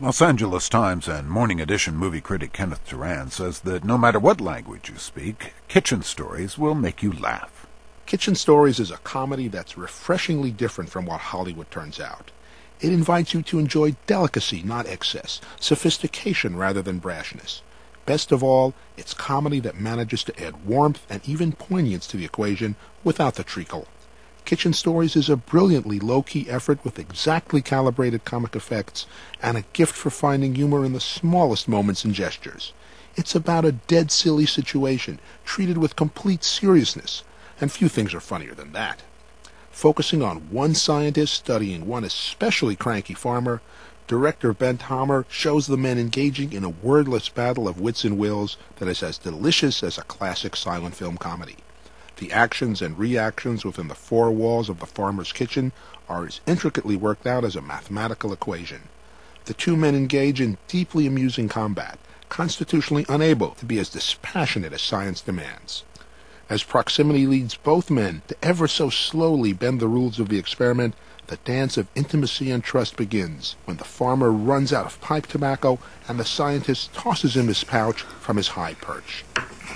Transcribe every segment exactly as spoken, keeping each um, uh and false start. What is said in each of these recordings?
Los Angeles Times and Morning Edition movie critic Kenneth Turan says that no matter what language you speak, Kitchen Stories will make you laugh. Kitchen Stories is a comedy that's refreshingly different from what Hollywood turns out. It invites you to enjoy delicacy, not excess, sophistication rather than brashness. Best of all, it's comedy that manages to add warmth and even poignance to the equation without the treacle. Kitchen Stories is a brilliantly low-key effort with exactly calibrated comic effects and a gift for finding humor in the smallest moments and gestures. It's about a dead silly situation, treated with complete seriousness, and few things are funnier than that. Focusing on one scientist studying one especially cranky farmer, director Bent Hamer shows the men engaging in a wordless battle of wits and wills that is as delicious as a classic silent film comedy. The actions and reactions within the four walls of the farmer's kitchen are as intricately worked out as a mathematical equation. The two men engage in deeply amusing combat, constitutionally unable to be as dispassionate as science demands. As proximity leads both men to ever so slowly bend the rules of the experiment, the dance of intimacy and trust begins when the farmer runs out of pipe tobacco and the scientist tosses him his pouch from his high perch.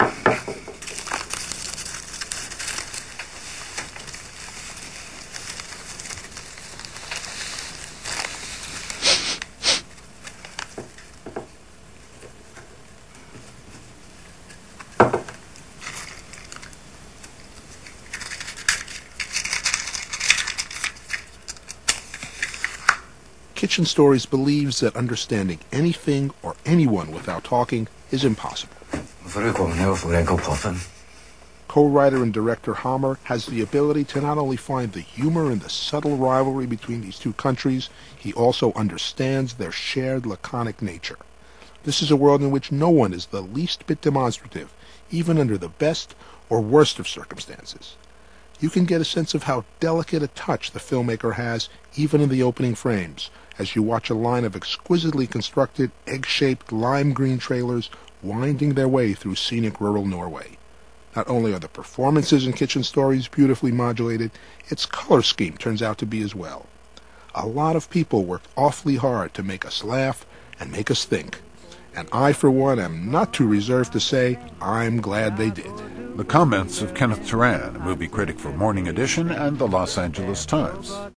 Kitchen Stories believes that understanding anything or anyone without talking is impossible. Co-writer and director Hamer has the ability to not only find the humor in the subtle rivalry between these two countries, he also understands their shared laconic nature. This is a world in which no one is the least bit demonstrative, even under the best or worst of circumstances. You can get a sense of how delicate a touch the filmmaker has even in the opening frames, as you watch a line of exquisitely constructed, egg-shaped lime green trailers winding their way through scenic rural Norway. Not only are the performances in Kitchen Stories beautifully modulated, its color scheme turns out to be as well. A lot of people worked awfully hard to make us laugh and make us think, and I, for one, am not too reserved to say I'm glad they did. The comments of Kenneth Turan, a movie critic for Morning Edition and the Los Angeles Times.